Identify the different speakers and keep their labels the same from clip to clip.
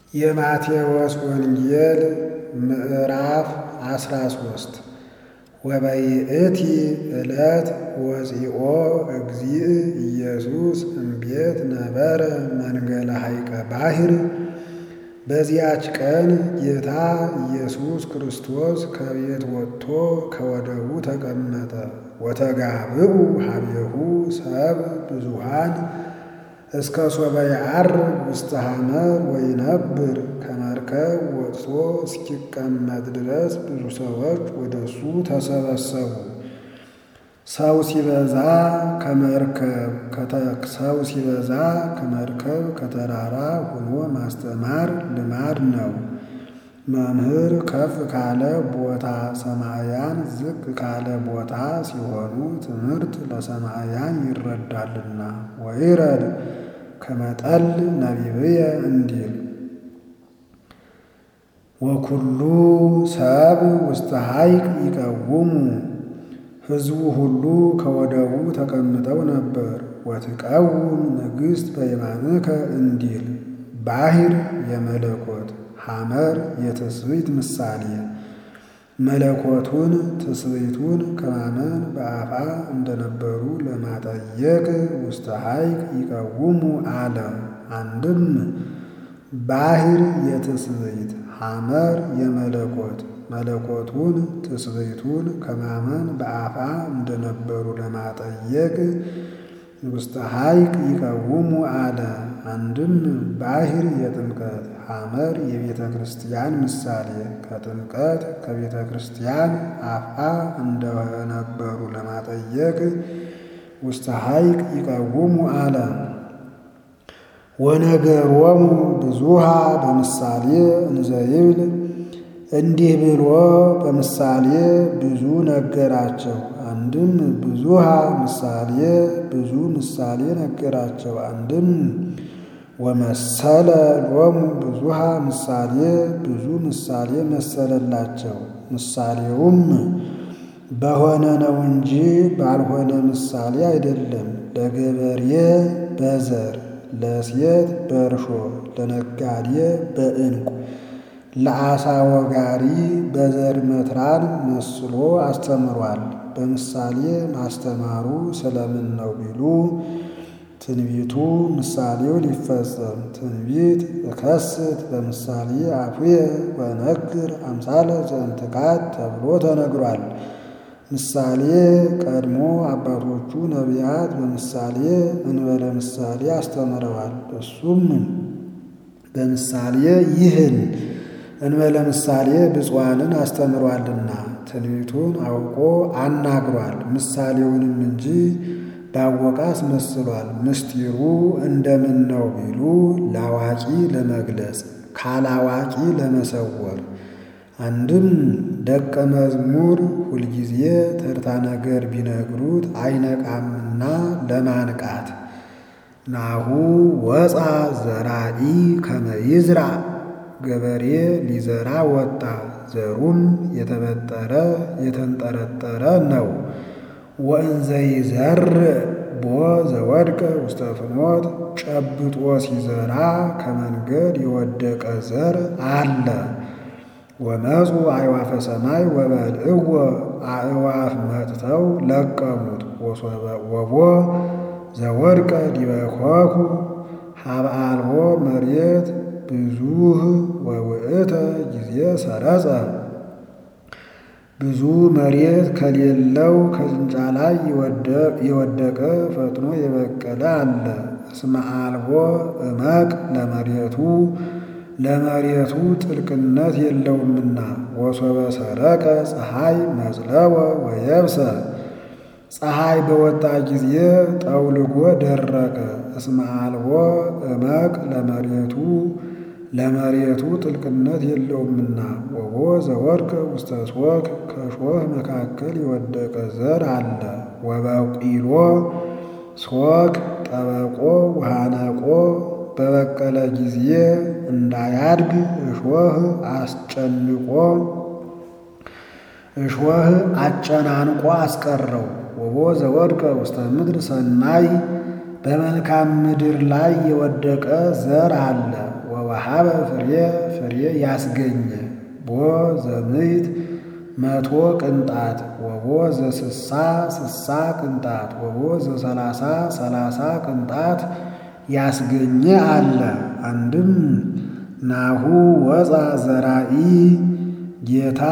Speaker 1: የማቴዎስ ወንጌል ምዕራፍ 13 ወበይእቲ ዕለት ወፂኦ እግዚእ ኢየሱስ እምቤት ነበረ መንገለ ሐይቀ ባሕር። በዚያች ቀን ጌታ ኢየሱስ ክርስቶስ ከቤት ወጥቶ ከወደቡ ተቀመጠ። ወተጋብኡ ኀቤሁ ሰብ ብዙኃን እስከ ሶበ ይዐርግ ውስተ ሐመር ወይነብር። ከመርከብ ወጥቶ እስኪቀመጥ ድረስ ብዙ ሰዎች ወደ እሱ ተሰበሰቡ። ሰው ሲበዛ ከመርከብ ከተራራ ሆኖ ማስተማር ልማድ ነው። መምህር ከፍ ካለ ቦታ፣ ሰማዕያን ዝቅ ካለ ቦታ ሲሆኑ ትምህርት ለሰማዕያን ይረዳልና። ወይረድ ከመጠል ነቢብየ እንዲል ወኩሉ ሰብ ውስተ ሐይቅ ይቀውሙ። ሕዝቡ ሁሉ ከወደቡ ተቀምጠው ነበር። ወትቀውም ንግሥት በየማንከ እንዲል ባሕር የመለኮት ሐመር የትስብእት ምሳሌ መለኮቱን ትስብእቱን ከማመን በአፋ እንደነበሩ ለማጠየቅ ውስተ ሐይቅ ይቀውሙ አለ። አንድም ባሕር የትስብእት ሐመር የመለኮት መለኮቱን ትስብእቱን ከማመን በአፋ እንደነበሩ ለማጠየቅ ውስተ ሐይቅ ይቀውሙ አለ። አንድም ባሕር የጥምቀት ሐመር የቤተ ክርስቲያን ምሳሌ ከጥምቀት ከቤተ ክርስቲያን አፋ እንደነበሩ ለማጠየቅ ውስተ ሐይቅ ይቀውሙ አለ። ወነገሮሙ ብዙኃ በምሳሌ እንዘ ይብል እንዲህ ብሎ በምሳሌ ብዙ ነገራቸው። አንድም ብዙኃ ምሳሌ ብዙ ምሳሌ ነገራቸው። አንድም ወመሰለ ሎሙ ብዙኃ ምሳሌ ብዙ ምሳሌ መሰለላቸው። ምሳሌውም በሆነ ነው እንጂ ባልሆነ ምሳሌ አይደለም። ለገበሬ በዘር፣ ለሴት በእርሾ፣ ለነጋዴ በዕንቁ፣ ለዓሣ ወጋሪ በዘር መትራን መስሎ አስተምሯል። በምሳሌ ማስተማሩ ስለምን ነው ቢሉ ትንቢቱ ምሳሌው ሊፈጸም ትንቢት እከስት በምሳሌ አፉየ ወእነግር አምሳለ ዘእንትቃት ተብሎ ተነግሯል። ምሳሌ ቀድሞ አባቶቹ ነቢያት በምሳሌ እንበለ ምሳሌ አስተምረዋል። እሱም በምሳሌ ይህን እንበለ ምሳሌ ብፁዓንን አስተምሯልና ትንቢቱን አውቆ አናግሯል። ምሳሌውንም እንጂ ባወቀ አስመስሏል። ምስጢሩ እንደምን ነው ቢሉ ለአዋቂ ለመግለጽ ካላዋቂ ለመሰወር። አንድም ደቀ መዝሙር ሁልጊዜ ተርታ ነገር ቢነግሩት አይነቃምና ለማንቃት። ናሁ ወፃ ዘራኢ ከመ ይዝራእ ገበሬ ሊዘራ ወጣ፣ ዘሩም የተበጠረ የተንጠረጠረ ነው። ወእንዘ ይዘርእ ቦ ዘወድቀ ውስተ ፍኖት ጨብጦ ሲዘራ ከመንገድ የወደቀ ዘር አለ። ወመፁ አዕዋፈ ሰማይ ወበልዕዎ አዕዋፍ መጥተው ለቀሙት። ወቦ ዘወድቀ ዲበ ኮኩ ሀበ አልቦ መሬት ብዙኅ ወውእተ ጊዜ ሰረጸ። ብዙ መሬት ከሌለው ከጭንጫ ላይ የወደቀ ፈጥኖ የበቀለ አለ። እስመ አልቦ እመቅ ለመሬቱ ጥልቅነት የለውምና። ወሶበ ሰረቀ ፀሐይ መጽለወ ወየብሰ ፀሐይ በወጣ ጊዜ ጠውልጎ ደረቀ። እስመ አልቦ እመቅ ለመሬቱ ጥልቅነት የለውምና። ወቦ ዘወድቀ ውስተ ሦክ ከሾህ መካከል የወደቀ ዘር አለ። ወበቂሎ ሦክ ጠበቆ ውሃነቆ በበቀለ ጊዜ እንዳያድግ እሾህ አጨናንቆ አስቀረው። ወቦ ዘወድቀ ውስተ ምድር ሰናይ በመልካም ምድር ላይ የወደቀ ዘር አለ። ወሃበ ፍሬ ያስገኘ ቦ ዘምዕት 100 ቅንጣት ወቦ ዘ60 ቅንጣት ወቦ ዘ30 ቅንጣት ያስገኘ አለ። አንድም ናሁ ወፃ ዘራኢ ጌታ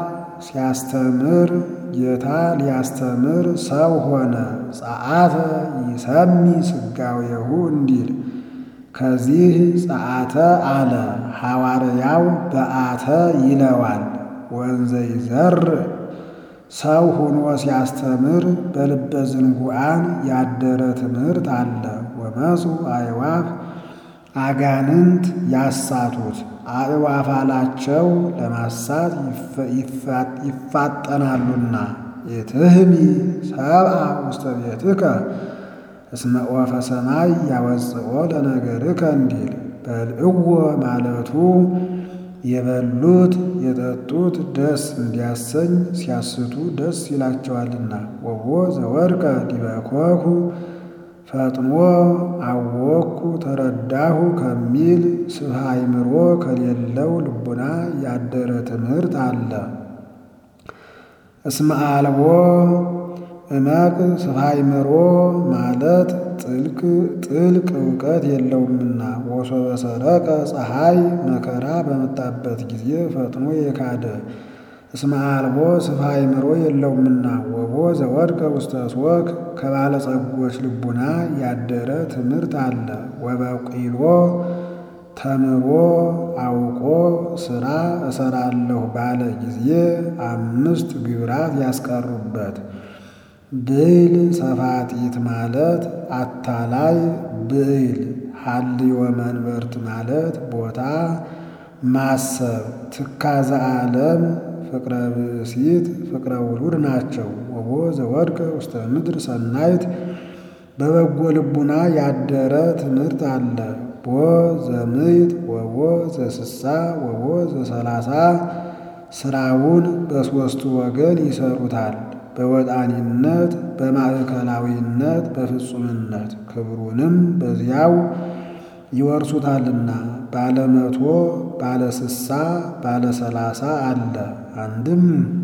Speaker 1: ሊያስተምር ሰው ሆነ። ጸአተ ይሰሚ ስጋዌሁ እንዲል ከዚህ ጸአተ አለ ሐዋርያው በአተ ይለዋል። ወንዘ ይዘርእ ሰው ሆኖ ሲያስተምር በልበ ዝንጉዓን ያደረ ትምህርት አለ። ወመፁ አዕዋፍ አጋንንት ያሳቱት አዕዋፍ አላቸው ለማሳት ይፋጠናሉና። የትህሚ ሰብአ ውስተ ቤትከ እስመ ወፈ ሰማይ ያወፅኦ ለነገርከ እንዲል በልዕዎ ማለቱ የበሉት የጠጡት ደስ እንዲያሰኝ ሲያስቱ ደስ ይላቸዋልና። ወቦ ዘወድቀ ዲበ ኮኩ ፈጥኖ አወኩ ተረዳሁ ከሚል ስብሐ አእምሮ ከሌለው ልቡና ያደረ ትምህርት አለ። እስመ አልቦ እመቅ ስብሐ አእምሮ ማለት ጥልቅ እውቀት የለውምና። ወሶበ ሰረቀ ፀሐይ መከራ በመጣበት ጊዜ ፈጥኖ የካደ እስመ አልቦ ስብሐ አእምሮ የለውምና። ወቦ ዘወድቀ ውስተ ሶክ ከባለጸጎች ልቡና ያደረ ትምህርት አለ። ወበቂሎ ተምሮ አውቆ ሥራ እሰራለሁ ባለ ጊዜ 5 ግብራት ያስቀሩበት። ብዕል ሰፋጢት ማለት አታላይ ብዕል። ሀልዮ መንበርት ማለት ቦታ ማሰብ። ትካዘ ዓለም ፍቅረ ብእሲት ፍቅረ ውሉድ ናቸው። ወቦ ዘወድቀ ውስተ ምድር ሰናይት በበጎ ልቡና ያደረ ትምህርት አለ። ቦ ዘምዕት ወቦ ዘ60 ወቦ ዘ30 ሥራውን በሦስቱ ወገን ይሰሩታል። በወጣኒነት በማዕከላዊነት በፍጹምነት ክብሩንም በዚያው ይወርሱታልና። ባለ 100 ባለ 60 ባለ 30 አለ። አንድም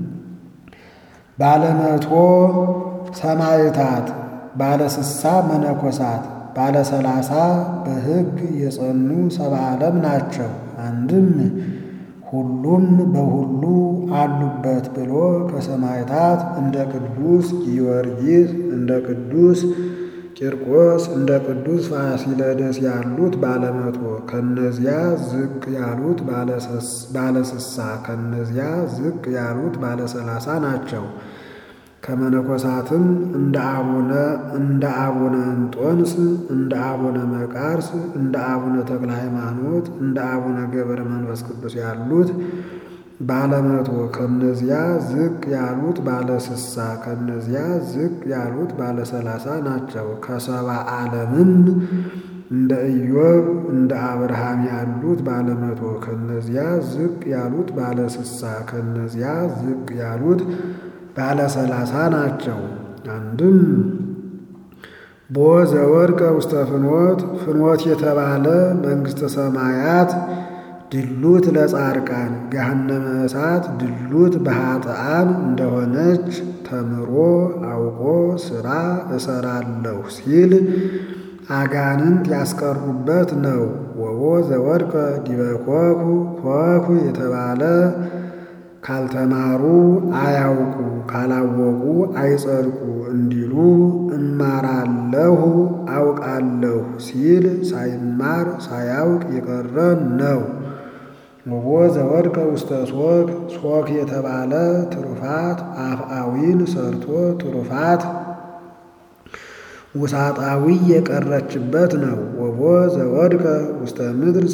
Speaker 1: ባለ 100 ሰማዕታት ባለ 60 መነኮሳት ባለ 30 በሕግ የጸኑ ሰብአ ዓለም ናቸው። አንድም ሁሉም በሁሉ አሉበት ብሎ ከሰማዕታት እንደ ቅዱስ ጊዮርጊስ እንደ ቅዱስ ቂርቆስ እንደ ቅዱስ ፋሲለደስ ያሉት ባለ 100 ከነዚያ ዝቅ ያሉት ባለ 60 ከነዚያ ዝቅ ያሉት ባለ 30 ናቸው። ከመነኮሳትም እንደ አቡነ እንጦንስ እንደ አቡነ መቃርስ እንደ አቡነ ተክለ ሃይማኖት እንደ አቡነ ገብረ መንፈስ ቅዱስ ያሉት ባለ 100 ከነዚያ ዝቅ ያሉት ባለ 60 ከነዚያ ዝቅ ያሉት ባለ 30 ናቸው። ከሰብአ ዓለምም እንደ ኢዮብ እንደ አብርሃም ያሉት ባለ 100 ከነዚያ ዝቅ ያሉት ባለ 60 ከነዚያ ዝቅ ያሉት ባለ 30 ናቸው። አንድም ቦ ዘወድቀ ውስተ ፍኖት የተባለ መንግሥተ ሰማያት ድሉት ለጻድቃን ገሃነመ እሳት ድሉት በኃጥአን እንደሆነች ተምሮ አውቆ ሥራ እሰራለሁ ሲል አጋንንት ያስቀሩበት ነው። ወቦ ዘወድቀ ዲበ ኮኩ የተባለ ካልተማሩ አያውቁ ካላወቁ አይጸድቁ እንዲሉ እማራለሁ አውቃለሁ ሲል ሳይማር ሳያውቅ የቀረ ነው። ወቦ ዘወድቀ ውስተ ሶክ የተባለ ትሩፋት አፍአዊን ሰርቶ ትሩፋት ውሳጣዊ የቀረችበት ነው። ወቦ ዘወድቀ ውስተ ምድር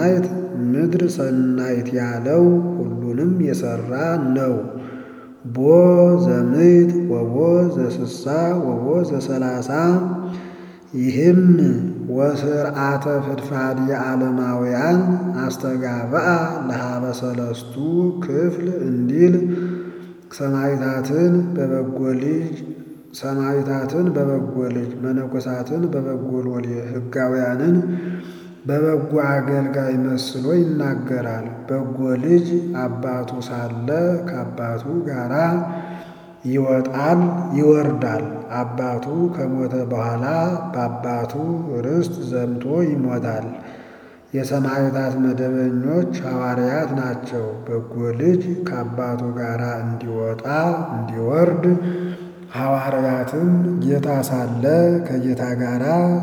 Speaker 1: ሰናይት ያለው ሁሉንም የሰራ ነው። ቦ ዘምዕት ወቦ ዘ60 ወቦ ዘ30 ይህም ወስርዓተ ፍድፋድ የዓለማውያን አስተጋብአ ለሃበ 3 ክፍል እንዲል ሰማዕታትን በበጎ ልጅ መነኮሳትን በበጎ ሎሌ ሕጋውያንን በበጎ አገልጋይ መስሎ ይናገራል። በጎ ልጅ አባቱ ሳለ ከአባቱ ጋራ ይወጣል ይወርዳል። አባቱ ከሞተ በኋላ በአባቱ ርስት ዘምቶ ይሞታል። የሰማዕታት መደበኞች ሐዋርያት ናቸው። በጎ ልጅ ከአባቱ ጋር እንዲወጣ እንዲወርድ ሐዋርያትም ጌታ ሳለ ከጌታ ጋር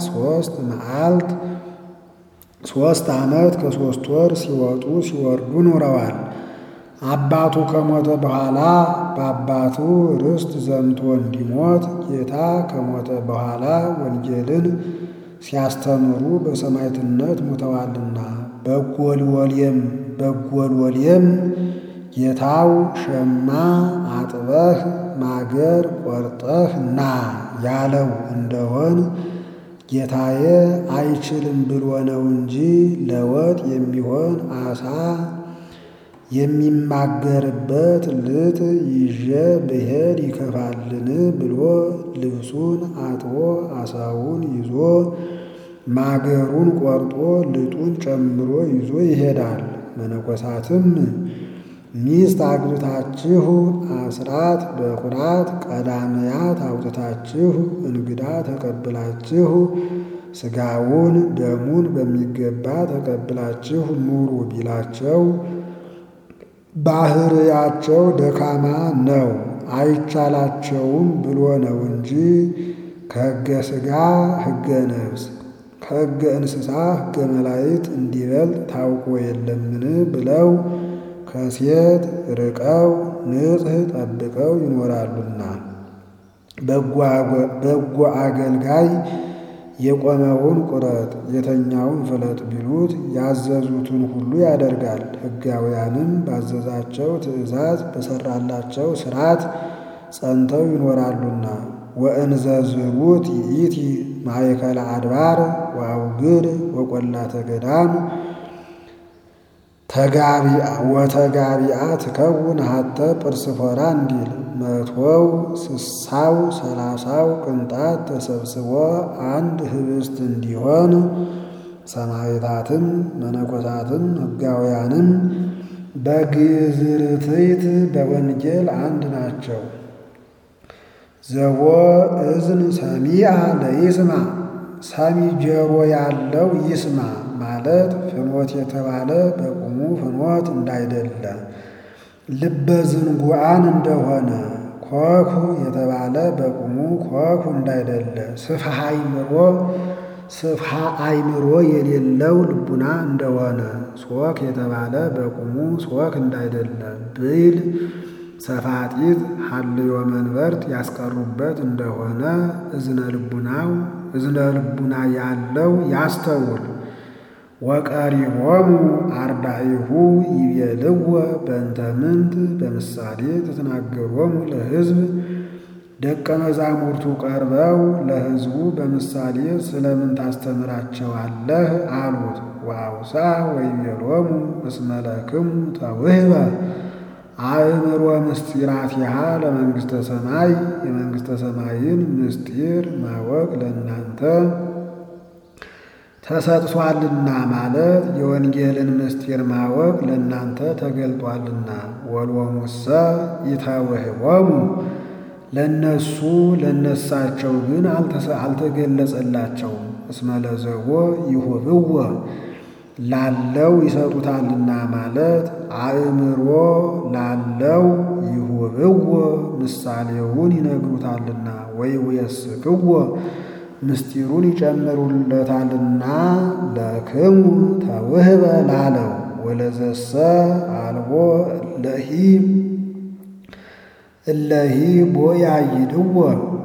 Speaker 1: 3 ዓመት ከ3 ወር ሲወጡ ሲወርዱ ኖረዋል። አባቱ ከሞተ በኋላ በአባቱ ርስት ዘምቶ እንዲሞት ጌታ ከሞተ በኋላ ወንጌልን ሲያስተምሩ በሰማዕትነት ሞተዋልና። በጎልወልየም ጌታው ሸማ አጥበህ ማገር ቆርጠህ ና ያለው እንደሆን ጌታዬ አይችልም ብሎ ነው እንጂ ለወጥ የሚሆን አሳ የሚማገርበት ልጥ ይዤ ብሄድ ይከፋልን ብሎ ልብሱን አጥቦ አሳውን ይዞ ማገሩን ቆርጦ ልጡን ጨምሮ ይዞ ይሄዳል። መነኮሳትም ሚስት አግብታችሁ አስራት በኩራት ቀዳመያት አውጥታችሁ እንግዳ ተቀብላችሁ ሥጋውን ደሙን በሚገባ ተቀብላችሁ ኑሩ ቢላቸው ባህርያቸው ደካማ ነው አይቻላቸውም ብሎ ነው እንጂ ከሕገ ሥጋ ሕገ ነፍስ ከሕገ እንስሳ ሕገ መላእክት እንዲበልጥ ታውቆ የለምን ብለው ከሴት ርቀው ንጽሕ ጠብቀው ይኖራሉና። በጎ አገልጋይ የቆመውን ቁረጥ የተኛውን ፍለጥ ቢሉት ያዘዙትን ሁሉ ያደርጋል። ሕጋውያንም ባዘዛቸው ትእዛዝ በሰራላቸው ሥርዓት ጸንተው ይኖራሉና። ወእንዘ ዝሩት ይእቲ ማእከለ አድባር ወአውግር ወቈላተ ገዳም ወተጋቢአ ትከውን ሀተ ጵርስፎራ እንዲል 100ው 60ው 30ው ቅንጣት ተሰብስቦ አንድ ኅብስት እንዲሆን ሰማዕታትም መነኮሳትም ሕጋውያንም በግዝርትይት በወንጌል አንድ ናቸው። ዘቦ እዝን ሰሚዐ ለይስማ ሰሚ ጆሮ ያለው ይስማ ማለት ፍኖት የተባለ በቁሙ ፍኖት እንዳይደለ ልበ ዝንጉዓን እንደሆነ ኮኩ የተባለ በቁሙ ኮኩ እንዳይደለ ስፍሃ አእምሮ የሌለው ልቡና እንደሆነ ሶክ የተባለ በቁሙ ሶክ እንዳይደለ ብይል ሰፋጢት ሀልዮ መንበርት ያስቀሩበት እንደሆነ እዝነ ልቡና ያለው ያስተውል። ወቀሪቦሙ አርዳኢሁ ይቤልዎ በእንተ ምንት በምሳሌ ተተናገሮሙ ለሕዝብ ደቀ መዛሙርቱ ቀርበው ለሕዝቡ በምሳሌ ስለምን ታስተምራቸዋለህ አሉት። ወአውሳ ወይቤሎሙ እስመ ለክሙ ተውህበ አእምሮ ምስጢራቲሃ ለመንግሥተ ሰማይ የመንግሥተ ሰማይን ምስጢር ማወቅ ለእናንተ ተሰጥቷልና ማለት የወንጌልን ምስጢር ማወቅ ለእናንተ ተገልጧልና። ወሎሙሰ ይተውህቦሙ ለነሳቸው ግን አልተገለጸላቸውም። እስመ ለዘቦ ይሁብዎ ላለው ይሰጡታልና ማለት አእምሮ ላለው ይሁብዎ ምሳሌውን ይነግሩታልና ወይውየስክዎ ምስጢሩን ይጨምሩለታልና። ለክሙ ተውህበ ላለው ወለዘሰ አልቦ እለሂ ቦ ያይድዎ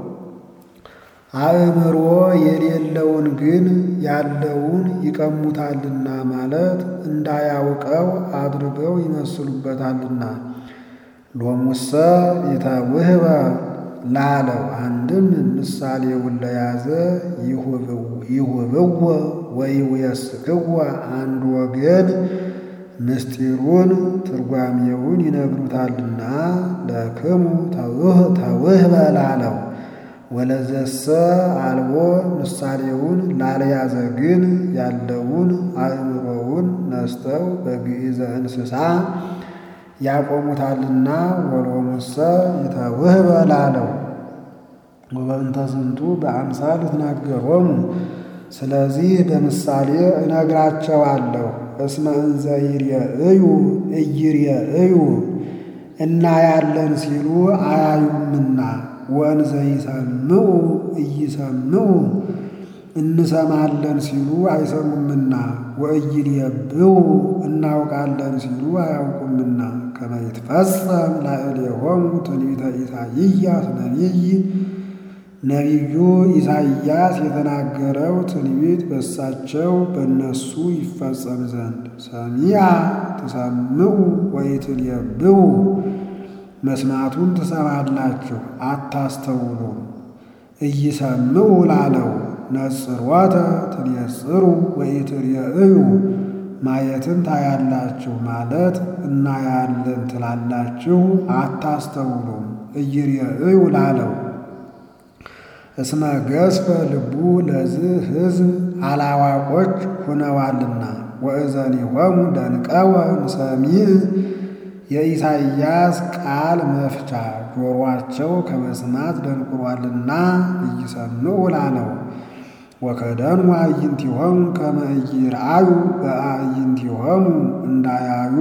Speaker 1: አእምሮ የሌለውን ግን ያለውን ይቀሙታልና ማለት እንዳያውቀው አድርገው ይመስሉበታልና። ሎሙሰ ይተውህበ ላለው አንድም ምሳሌውን ለያዘ ይሁብዎ ወይውየስክዎ አንድ ወገን ምስጢሩን ትርጓሜውን ይነግሩታልና። ለክሙ ተውህበ ላለው ወለዘሰ አልቦ ምሳሌውን ላልያዘ ግን ያለውን አእምሮውን ነስተው በግዕዘ እንስሳ ያቆሙታልና ወሎሙሰ ይተውህበ ላለው ወበእንተ ዝንቱ በአምሳል እትናገሮሙ ስለዚህ በምሳሌ እነግራቸዋለሁ። እስመ እንዘ ይርኤዩ ኢይርኤዩ እናያለን ሲሉ አያዩምና ወእንዘ ይሰምዑ ኢይሰምዑ እንሰማለን ሲሉ አይሰሙምና ወኢይሬብዑ እናውቃለን ሲሉ አያውቁምና ከመ ይትፈጸም ላዕሌሆሙ ትንቢተ ኢሳይያስ ነቢዩ ኢሳይያስ የተናገረው ትንቢት በሳቸው በእነሱ ይፈጸም ዘንድ ሰሚዐ ትሰምዑ ወኢትሬብዑ መስማቱን ትሰማላችሁ አታስተውሉም። ኢይሰምዑ ላለው ነጽሮተ ትኔጽሩ ወኢትሬእዩ ማየትን ታያላችሁ ማለት እናያለን ትላላችሁ አታስተውሉም። ኢይሬእዩ ላለው እስመ ገዝፈ ልቡ ለዝህ ሕዝብ አላዋቆች ሆነዋልና ወእዘኒሆሙ ደንቀወ እምሰሚዕ የኢሳይያስ ቃል መፍቻ ጆሮአቸው ከመስማት ደንቁሯልና ኢይሰምዑ ላለው ወከደኑ አዕይንቲሆሙ ከመ ኢይርአዩ በአዕይንቲሆሙ እንዳያዩ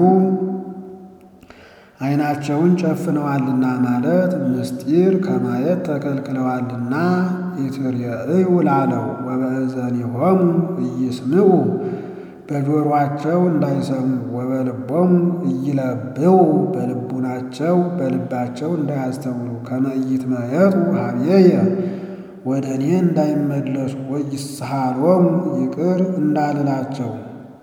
Speaker 1: ዓይናቸውን ጨፍነዋልና ማለት ምስጢር ከማየት ተከልክለዋልና ኢትሬእዩ ላለው ወበእዘኒሆሙ ኢይስምዑ በጆሮአቸው እንዳይሰሙ ወበልቦሙ ኢይለብዑ በልቡናቸው በልባቸው እንዳያስተውሉ ከመ ኢይትመየጡ ኀቤየ ወደ እኔ እንዳይመለሱ ወይስሐሎሙ ይቅር እንዳልላቸው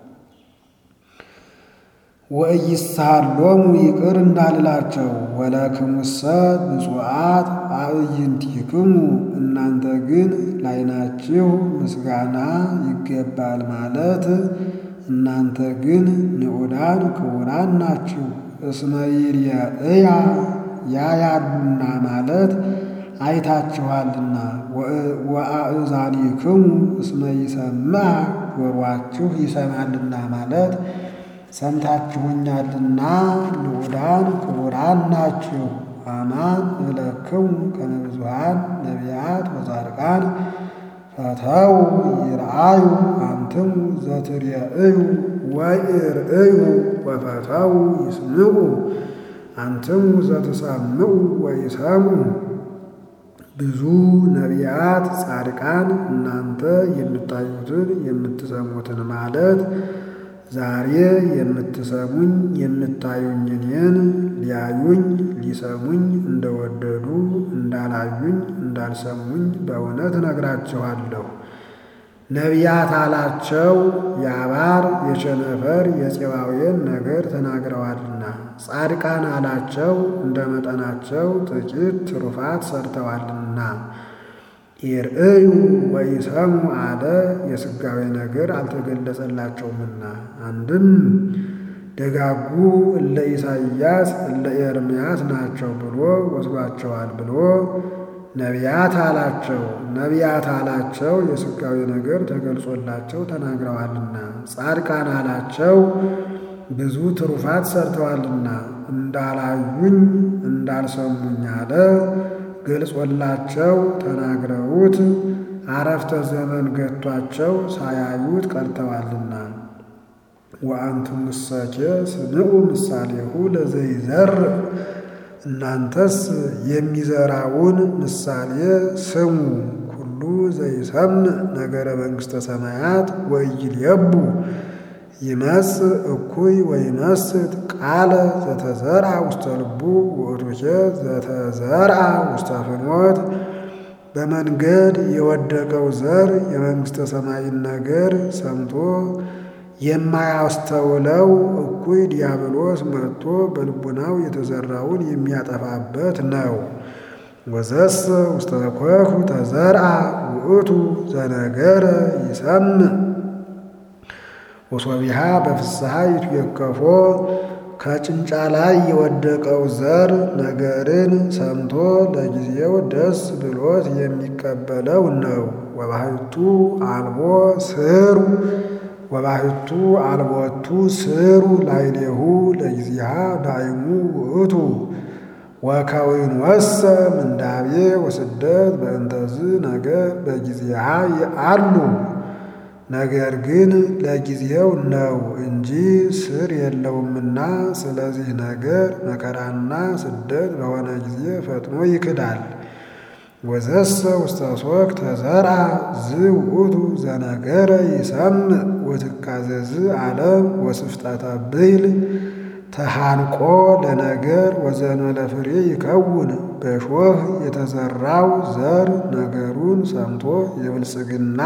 Speaker 1: ወኢይስሐሎሙ ይቅር እንዳልላቸው ወለክሙሰ ብፁዓት አዕይንቲክሙ እናንተ ግን ላይናችሁ ምስጋና ይገባል ማለት እናንተ ግን ንዑዳን ክቡራን ናችሁ። እስመ ይርኤያ ያያሉና ማለት አይታችኋልና ወአእዛኒክሙ እስመ ይሰምዐ ጆሮአችሁ ይሰማልና ማለት ሰምታችሁኛልና ንዑዳን ክቡራን ናችሁ። አማን እለክሙ ከመ ብዙኃን ነቢያት ወጻድቃን ፈተው ይርአዩ አንትሙ ዘትሬእዩ ወይርእዩ ወፈተው ይስምዑ አንትሙ ዘትሰምዑ ወይሰምዑ ብዙ ነቢያት ጻድቃን እናንተ የምታዩትን የምትሰሙትን ማለት ዛሬ የምትሰሙኝ የምታዩኝ እኔን ሊያዩኝ ሊሰሙኝ እንደወደዱ እንዳላዩኝ እንዳልሰሙኝ በእውነት እነግራችኋለሁ። ነቢያት አላቸው የአባር የቸነፈር የፄባውያን ነገር ተናግረዋልና፣ ጻድቃን አላቸው እንደ መጠናቸው ጥቂት ትሩፋት ሰርተዋልና። ይርእዩ ወይሰምዑ አለ የሥጋዌ ነገር አልተገለጸላቸውምና። አንድም ደጋጉ እለ ኢሳይያስ እለ ኤርምያስ ናቸው ብሎ ወስዷቸዋል ብሎ ነቢያት አላቸው። ነቢያት አላቸው የሥጋዌ ነገር ተገልጾላቸው ተናግረዋልና። ጻድቃን አላቸው ብዙ ትሩፋት ሰርተዋልና እንዳላዩኝ እንዳልሰሙኝ አለ ገልጾላቸው ተናግረውት አረፍተ ዘመን ገቷቸው ሳያዩት ቀርተዋልና። ወአንትሙሰኬ ስምዑ ምሳሌሁ ለዘይዘርእ እናንተስ የሚዘራውን ምሳሌ ስሙ። ኩሉ ዘይሰምዕ ነገረ መንግሥተ ሰማያት ወኢይሌቡ ይመጽእ እኩይ ወይመስት ቃለ ዘተዘርአ ውስተ ልቡ ውእቱኬ ዘተዘርአ ውስተ ፍኖት። በመንገድ የወደቀው ዘር የመንግሥተ ሰማይን ነገር ሰምቶ የማያስተውለው እኩይ ዲያብሎስ መጥቶ በልቡናው የተዘራውን የሚያጠፋበት ነው። ወዘሰ ውስተ ኮኩ ተዘርአ ውእቱ ዘነገረ ይሰምዕ ወሶቢሃ በፍስሐ ይትዌከፎ ከጭንጫ ላይ የወደቀው ዘር ነገርን ሰምቶ ለጊዜው ደስ ብሎት የሚቀበለው ነው። ወባሕቱ አልቦቱ ስሩ ላዕሌሁ ለጊዜሃ ዳይሙ ውእቱ ወከዊንወሰ ምንዳቤ ወስደት በእንተዝ ነገር በጊዜሃ አሉ። ነገር ግን ለጊዜው ነው እንጂ ስር የለውምና፣ ስለዚህ ነገር መከራና ስደት በሆነ ጊዜ ፈጥኖ ይክዳል። ወዘሰ ውስተ ሶክ ተዘርአ ዝውእቱ ዘነገረ ይሰምዕ ወትካዘዝ ዓለም ወስፍጠተ ብሂል ተሃንቆ ለነገር ወዘንበለ ፍሬ ይከውን። በሾህ የተዘራው ዘር ነገሩን ሰምቶ የብልጽግና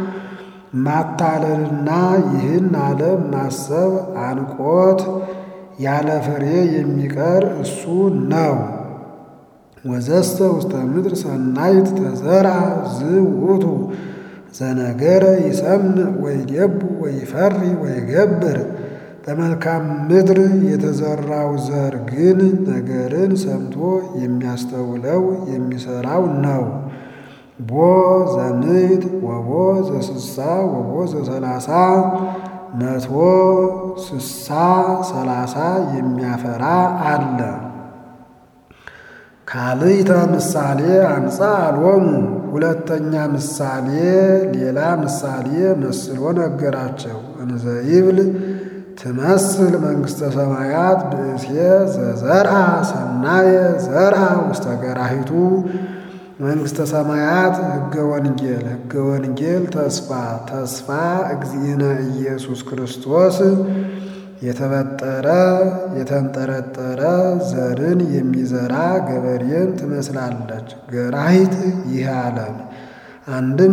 Speaker 1: ማታለልና ይህን ዓለም ማሰብ አንቆት ያለ ፍሬ የሚቀር እሱ ነው። ወዘሰ ውስተ ምድር ሰናይት ተዘርአ ዝውእቱ ዘነገረ ይሰምዕ ወይዴቡ ወይፈሪ ወይገብር። በመልካም ምድር የተዘራው ዘር ግን ነገርን ሰምቶ የሚያስተውለው የሚሰራው ነው። ቦ ዘምዕት ወቦ ዘስሳ ወቦ ዘሰላሳ 160 የሚያፈራ አለ። ካልእተ ምሳሌ አንጻ አልወሙ። ሁለተኛ ምሳሌ ሌላ ምሳሌ መስሎ ነገራቸው። እንዘ ይብል ትመስል መንግሥተ ሰማያት ብእሴ ዘዘርአ ሰናየ ዘርአ ውስተ ገራሂቱ። መንግሥተ ሰማያት ሕገ ወንጌል ተስፋ እግዚእነ ኢየሱስ ክርስቶስ የተበጠረ የተንጠረጠረ ዘርን የሚዘራ ገበሬን ትመስላለች። ገራሂት ይህ ዓለም አንድም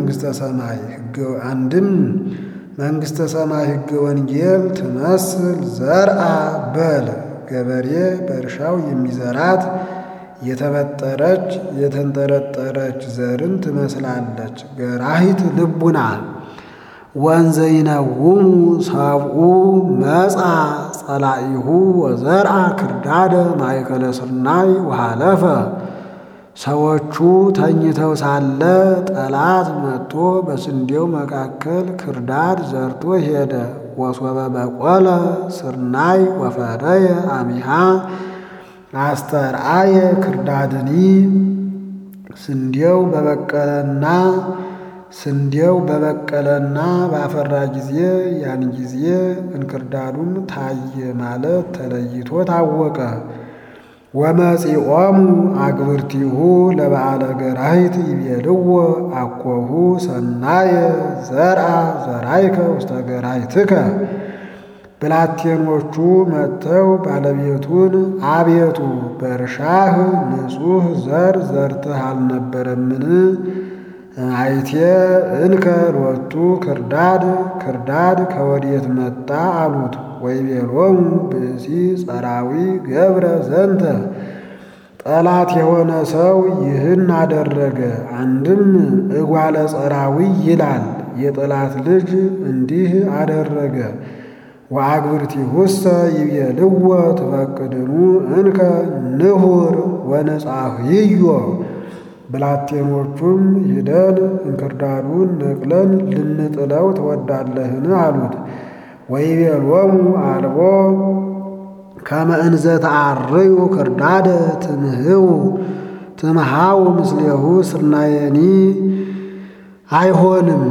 Speaker 1: መንግሥተ ሰማይ ሕገ ወንጌል ትመስል ዘርአ በል። ገበሬ በእርሻው የሚዘራት የተበጠረች የተንጠረጠረች ዘርን ትመስላለች። ገራሂት ልቡና ወንዘ ይነውሙ ሰብኡ መጻ ጸላኢሁ ወዘርአ ክርዳደ ማእከለ ስርናይ ወሃለፈ። ሰዎቹ ተኝተው ሳለ ጠላት መጥቶ በስንዴው መካከል ክርዳድ ዘርቶ ሄደ። ወሶበ በቆለ ስርናይ ወፈረየ አሚሃ አስተርአየ ክርዳድኒ። ስንዴው በበቀለና ባፈራ ጊዜ ያን ጊዜ እንክርዳዱም ታየ ማለት ተለይቶ ታወቀ። ወመጺኦሙ አግብርቲሁ ለበዓለ ገራሂት ይቤልዎ አኮሁ ሰናየ ዘርአ ዘራይከ ውስተ ገራሂትከ። ብላቴኖቹ መጥተው ባለቤቱን አቤቱ በእርሻህ ንጹሕ ዘር ዘርተህ አልነበረምን? አይቴ እንከ ሎቱ ክርዳድ ከወዴት መጣ አሉት። ወይቤሎሙ ብእሲ ጸራዊ ገብረ ዘንተ። ጠላት የሆነ ሰው ይህን አደረገ። አንድም እጓለ ጸራዊ ይላል፣ የጠላት ልጅ እንዲህ አደረገ። ወአግብርቲሁሰ ይቤልዎ ትፈቅድኑ እንከ ንሁር ወነጻሕዮ። ብላቴኖቹም ሂደን እንክርዳዱን ነቅለን ልንጥለው ትወዳለህን አሉት። ወይቤሎሙ አልቦ ከመ እንዘ ተዓርዩ ክርዳደ ትምሃው ምስሌሁ ስርናየኒ። አይሆንም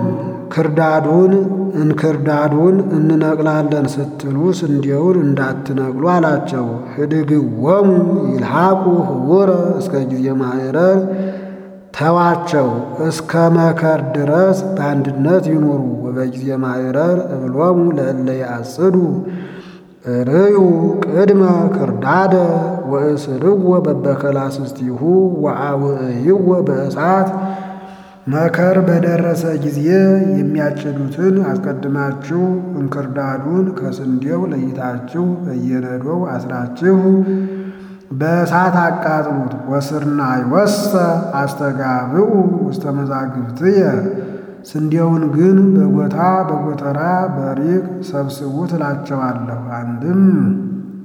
Speaker 1: እንክርዳዱን እንነቅላለን ስትሉ ስንዴውን እንዳትነቅሉ አላቸው። ህድግዎሙ ይልሃቁ ህቡረ እስከ ጊዜ ማዕረር። ተዋቸው እስከ መከር ድረስ በአንድነት ይኑሩ። ወበጊዜ ማዕረር እብሎሙ ለእለ ያጽዱ ርእዩ ቅድመ ክርዳደ ወእስርዎ በበከላስስቲሁ ወአውዕይዎ በእሳት። መከር በደረሰ ጊዜ የሚያጭዱትን አስቀድማችሁ እንክርዳዱን ከስንዴው ለይታችሁ በየነዶው አስራችሁ በእሳት አቃጥሉት። ወስርናይ ወሰ አስተጋብኡ ውስተ መዛግብትየ። ስንዴውን ግን በጎተራ በሪቅ ሰብስቡ ትላቸዋለሁ። አንድም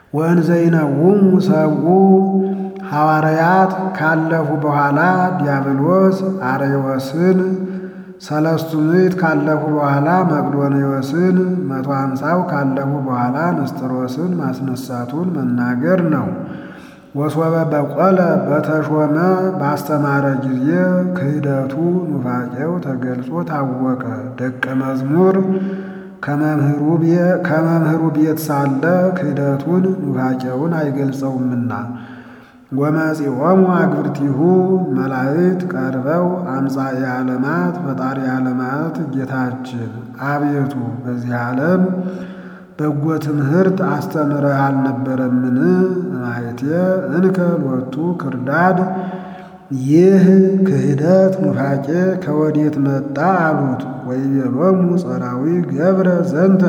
Speaker 1: ወእንዘይነውሙ ሰብኡ ሐዋርያት ካለፉ በኋላ ዲያብሎስ አርዮስን፣ 3 ምዕት ካለፉ በኋላ መቅዶንዮስን፣ 150 ካለፉ በኋላ ንስጥሮስን ማስነሳቱን መናገር ነው። ወሶበ በቆለ በተሾመ ባስተማረ ጊዜ ክህደቱ ኑፋቄው ተገልጾ ታወቀ። ደቀ መዝሙር ከመምህሩ ቤት ሳለ ክህደቱን ኑፋቄውን አይገልጸውምና። ወመጺኦሙ አግብርቲሁ መላእክት ቀርበው አምጻኤ ዓለማት ፈጣሪ ዓለማት ጌታችን አቤቱ በዚህ ዓለም በጎ ትምህርት አስተምረህ አልነበረምን? ማየቴ እንከ ሎቱ ክርዳድ፣ ይህ ክህደት ኑፋቄ ከወዴት መጣ አሉት። ወይቤሎሙ ጸራዊ ገብረ ዘንተ፣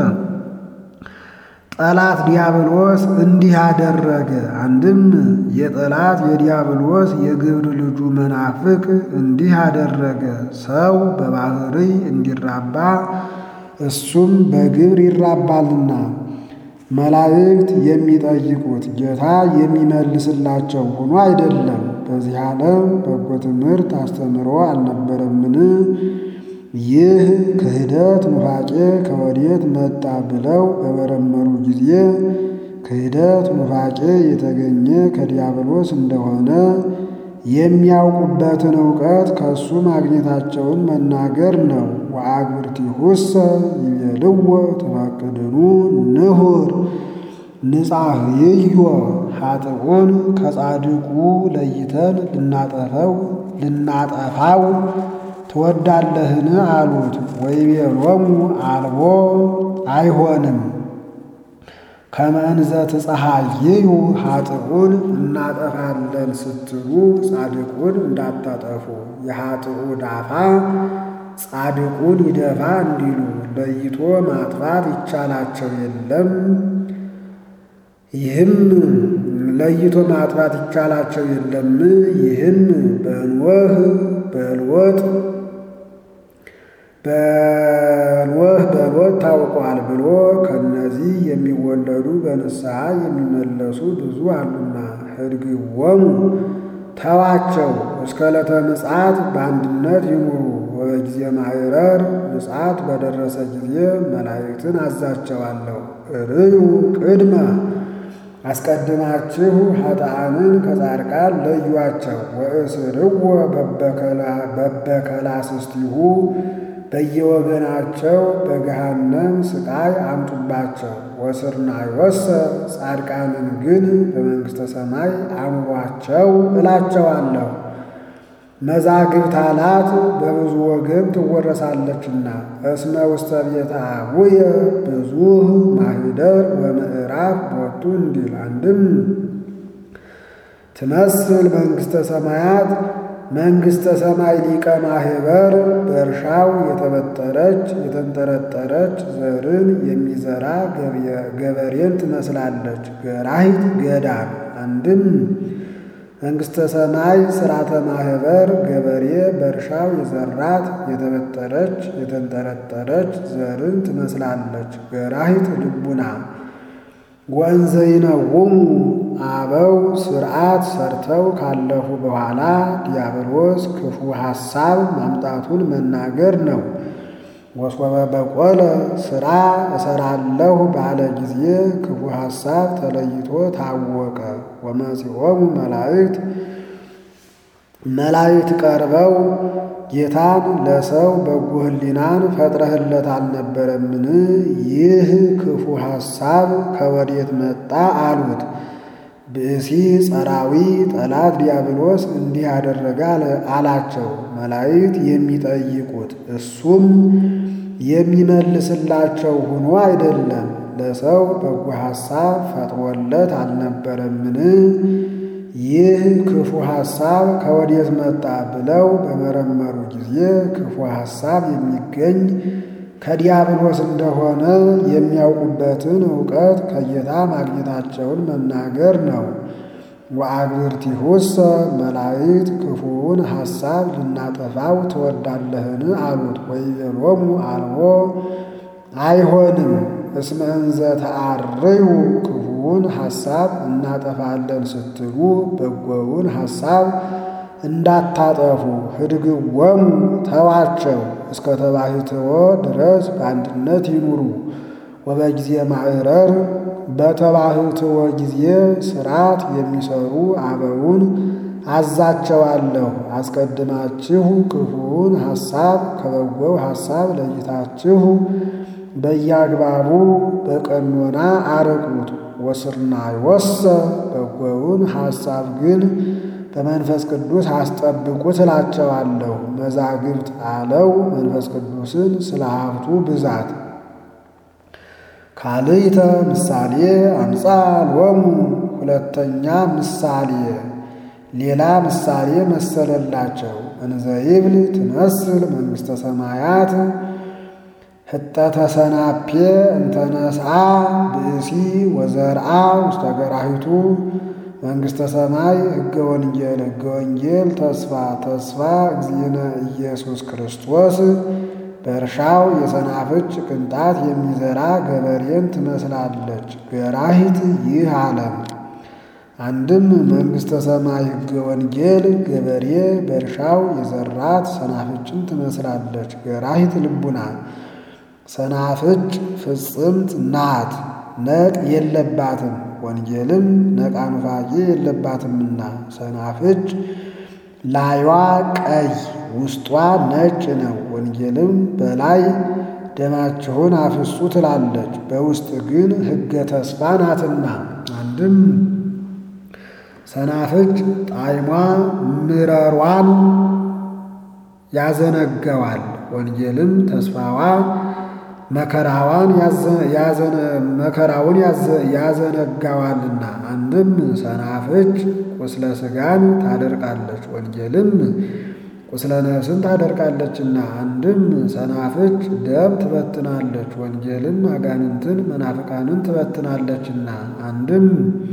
Speaker 1: ጠላት ዲያብሎስ እንዲህ አደረገ። አንድም የጠላት የዲያብሎስ የግብር ልጁ መናፍቅ እንዲህ አደረገ። ሰው በባህርይ እንዲራባ እሱም በግብር ይራባልና። መላእክት የሚጠይቁት ጌታ የሚመልስላቸው ሆኖ አይደለም። በዚህ ዓለም በጎ ትምህርት አስተምሮ አልነበረምን? ይህ ክህደት ኑፋቄ ከወዴት መጣ ብለው በመረመሩ ጊዜ ክህደት ኑፋቄ የተገኘ ከዲያብሎስ እንደሆነ የሚያውቁበትን ዕውቀት ከእሱ ማግኘታቸውን መናገር ነው። ወአግብርቲሁሰ ይቤልዎ ትፈቅድኑ ንሁር ንጻሕዮ፣ ኃጥኡን ከጻድቁ ለይተን ልናጠፋው ትወዳለህን አሉት። ወይቤሎሙ አልቦ፣ አይሆንም። ከመ እንዘ ትጸሐይዩ፣ ኃጥኡን እናጠፋለን ስትሉ ጻድቁን እንዳታጠፉ፣ የኃጥኡ ዳፋ ጻድቁን ይደፋ እንዲሉ ለይቶ ማጥፋት ይቻላቸው የለም። ይህም ለይቶ ማጥፋት ይቻላቸው የለም። ይህም በኖህ በሎጥ ታውቋል ብሎ ከነዚህ የሚወለዱ በንስሐ የሚመለሱ ብዙ አሉና ህድግዎሙ፣ ተዋቸው፣ እስከ ዕለተ ምጽአት በአንድነት ይኑሩ። ወበጊዜ ማዕረር፣ ምጽአት በደረሰ ጊዜ መላእክትን አዛቸዋለሁ። ርእዩ ቅድመ፣ አስቀድማችሁ ኃጥአንን ከጻድቃን ለዩአቸው። ወእስርዎ በበከላስስቲሁ፣ በየወገናቸው በገሃነም ስቃይ አምጡባቸው። ወስርናዮሰ፣ ጻድቃንን ግን በመንግሥተ ሰማይ አኑሯቸው እላቸዋለሁ። መዛግብት አላት በብዙ ወገን ትወረሳለችና። እስመ ውስተ ቤተ አቡየ ብዙኅ ማኅደር ወምዕራፍ ቦቱ እንዲል። አንድም ትመስል መንግሥተ ሰማያት፣ መንግሥተ ሰማይ ሊቀ ማኅበር በእርሻው የተበጠረች የተንጠረጠረች ዘርን የሚዘራ ገበሬን ትመስላለች። ገራሂት ገዳም። አንድም መንግሥተ ሰማይ ሥርዓተ ማኅበር ገበሬ በእርሻው የዘራት የተበጠረች የተንጠረጠረች ዘርን ትመስላለች። ገራሂት ልቡና። ወእንዘይነውሙ፣ አበው ሥርዓት ሰርተው ካለፉ በኋላ ዲያብሎስ ክፉ ሐሳብ ማምጣቱን መናገር ነው። ወሶበ በቆለ፣ ሥራ እሰራለሁ ባለ ጊዜ ክፉ ሐሳብ ተለይቶ ታወቀ። ወመጺኦሙ መላእክት ቀርበው ጌታን ለሰው በጎ ሕሊናን ፈጥረህለት አልነበረምን? ይህ ክፉ ሐሳብ ከወዴት መጣ አሉት። ብእሲ ጸራዊ፣ ጠላት ዲያብሎስ እንዲህ አደረገ አላቸው። መላእክት የሚጠይቁት እሱም የሚመልስላቸው ሆኖ አይደለም። ለሰው በጎ ሐሳብ ፈጥሮለት አልነበረምን? ይህ ክፉ ሐሳብ ከወዴት መጣ ብለው በመረመሩ ጊዜ ክፉ ሐሳብ የሚገኝ ከዲያብሎስ እንደሆነ የሚያውቁበትን ዕውቀት ከጌታ ማግኘታቸውን መናገር ነው። ወአግብርቲሁሰ፣ መላእክት ክፉውን ሐሳብ ልናጠፋው ትወዳለህን አሉት። ወይቤሎሙ አልቦ፣ አይሆንም። እስመ እንዘ ተአርዩ፣ ክፉውን ክፉውን ሐሳብ እናጠፋለን ስትሉ በጎውን ሐሳብ እንዳታጠፉ ህድግወሙ ተዋቸው እስከ ተባሕትዎ ድረስ በአንድነት ይኑሩ። ወበጊዜ ማዕረር በተባሕትዎ ጊዜ ሥርዓት የሚሰሩ አበውን አዛቸዋለሁ። አስቀድማችሁ ክፉውን ሐሳብ ከበጎው ሐሳብ ለይታችሁ በየአግባቡ በቀኖና አርቁት። ወስርናዮሰ በጎውን ሐሳብ ግን በመንፈስ ቅዱስ አስጠብቁት እላቸዋለሁ። መዛግብት አለው መንፈስ ቅዱስን ስለ ሀብቱ ብዛት። ካልእተ ምሳሌ አምጻ ሎሙ ሁለተኛ ምሳሌ ሌላ ምሳሌ መሰለላቸው። እንዘ ይብል ትመስል መንግሥተ ሰማያት ህጠተ ሰናፔ እንተነስአ ብእሲ ወዘርአ ውስተ ገራሂቱ። መንግሥተ ሰማይ ሕገ ወንጌል ተስፋ እግዚእነ ኢየሱስ ክርስቶስ በእርሻው የሰናፍጭ ቅንጣት የሚዘራ ገበሬን ትመስላለች። ገራሂት ይህ ዓለም። አንድም መንግሥተ ሰማይ ሕገ ወንጌል ገበሬ በእርሻው የዘራት ሰናፍጭን ትመስላለች። ገራሂት ልቡና። ሰናፍጭ ፍጽምት ናት፣ ነቅ የለባትም። ወንጌልም ነቃ ኑፋቄ የለባትምና። ሰናፍጭ ላይዋ ቀይ ውስጧ ነጭ ነው። ወንጌልም በላይ ደማችሁን አፍሱ ትላለች፣ በውስጥ ግን ሕገ ተስፋ ናትና። አንድም ሰናፍጭ ጣዕሟ ምረሯን ያዘነገዋል። ወንጌልም ተስፋዋ መከራውን ያዘነጋዋልና። አንድም ሰናፍጭ ቁስለ ሥጋን ታደርቃለች፣ ወንጌልም ቁስለ ነፍስን ታደርቃለችና። አንድም ሰናፍጭ ደም ትበትናለች፣ ወንጌልም አጋንንትን መናፍቃንን ትበትናለችና። አንድም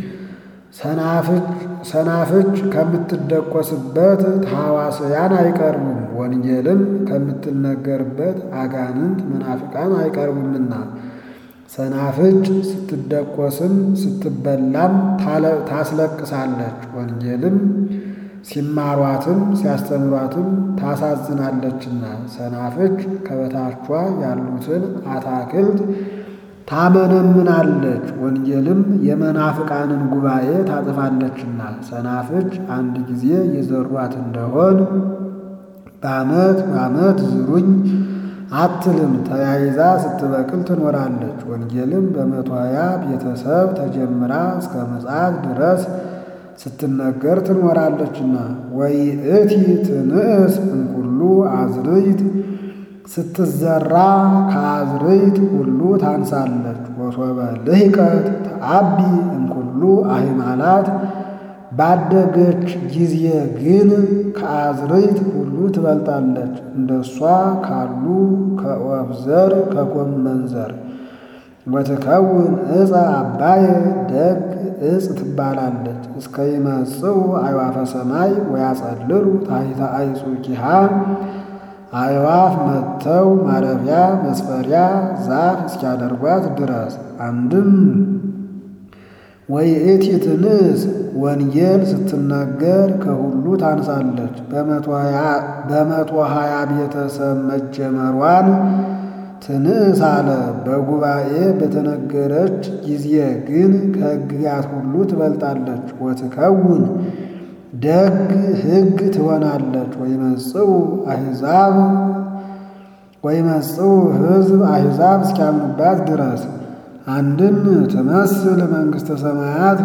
Speaker 1: ሰናፍጭ ከምትደቆስበት ሐዋስያን አይቀርቡም፣ ወንጌልም ከምትነገርበት አጋንንት መናፍቃን አይቀርቡምና። ሰናፍጭ ስትደቆስም ስትበላም ታስለቅሳለች፣ ወንጌልም ሲማሯትም ሲያስተምሯትም ታሳዝናለችና። ሰናፍጭ ከበታቿ ያሉትን አታክልት ታመነምናለች፣ ወንጌልም የመናፍቃንን ጉባኤ ታጥፋለችና። ሰናፍጭ አንድ ጊዜ የዘሯት እንደሆን በዓመት ዝሩኝ አትልም፣ ተያይዛ ስትበቅል ትኖራለች። ወንጌልም በ120 ቤተሰብ ተጀምራ እስከ ምጽአት ድረስ ስትነገር ትኖራለችና። ወይእቲ ትንእስ እምኩሉ አዝርዕት ስትዘራ ከአዝርዕት ሁሉ ታንሳለች። ወሶበ ልሂቀት ተአቢ እምኩሉ አሂማላት ባደገች ጊዜ ግን ከአዝርዕት ሁሉ ትበልጣለች። እንደሷ ካሉ ከወፍ ዘር ከጎመን ዘር። ወትከውን ዕፀ አባየ ደግ ዕፅ ትባላለች። እስከ ይመጽኡ አዕዋፈ ሰማይ ወያጸልሉ ታሕተ አዕፁቂሃ አዕዋፍ መጥተው ማረፊያ መስፈሪያ ዛፍ እስኪያደርጓት ድረስ። አንድም ወይእቲ ትንእስ ወንጌል ስትናገር ከሁሉ ታንሳለች። በ120 ቤተሰብ መጀመሯን ትንእስ አለ። በጉባኤ በተነገረች ጊዜ ግን ከሕግጋት ሁሉ ትበልጣለች። ወትከውን ደግ ሕግ ትሆናለች። ወይመጽኡ ሕዝብ አሕዛብ እስኪያምኑባት ድረስ። አንድም ትመስል መንግሥተ ሰማያት